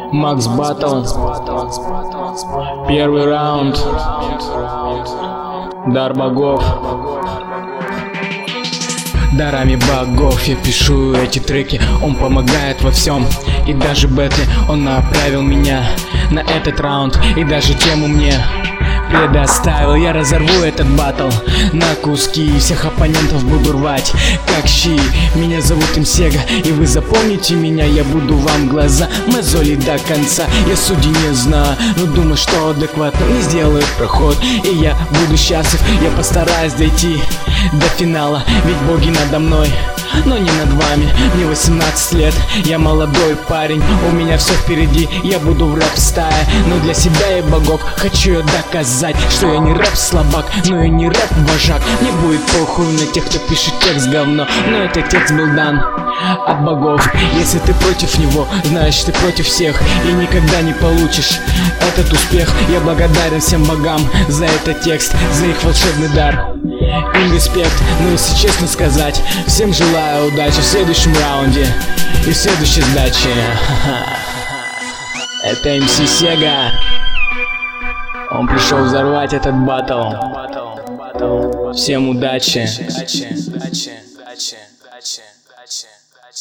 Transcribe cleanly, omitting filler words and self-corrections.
Макс Баттл. Первый раунд. Дар богов. Дарами богов я пишу эти треки. Он помогает во всем, и даже бэтле. Он направил меня на этот раунд, и даже тему мне предоставил. Я разорву этот баттл на куски, всех оппонентов буду рвать как щи. Меня зовут Имсега, и вы запомните меня. Я буду вам глаза мозолить до конца. Я судей не знаю, но думаю, что адекватно не сделаю проход, и я буду счастлив. Я постараюсь дойти до финала, ведь боги надо мной, но не над вами. Мне 18 лет, я молодой парень, у меня все впереди. Я буду в рэп-стае, но для себя и богов хочу я доказать, что я не рэп-слабак, но и не рэп-вожак. Мне будет похуй на тех, кто пишет текст говно, но этот текст был дан от богов. Если ты против него, значит ты против всех, и никогда не получишь этот успех. Я благодарен всем богам за этот текст, за их волшебный дар. Им респект, но если честно сказать, всем желаю удачи в следующем раунде и в следующей сдаче. Это МС Сега. Он пришел взорвать этот баттл. Всем удачи.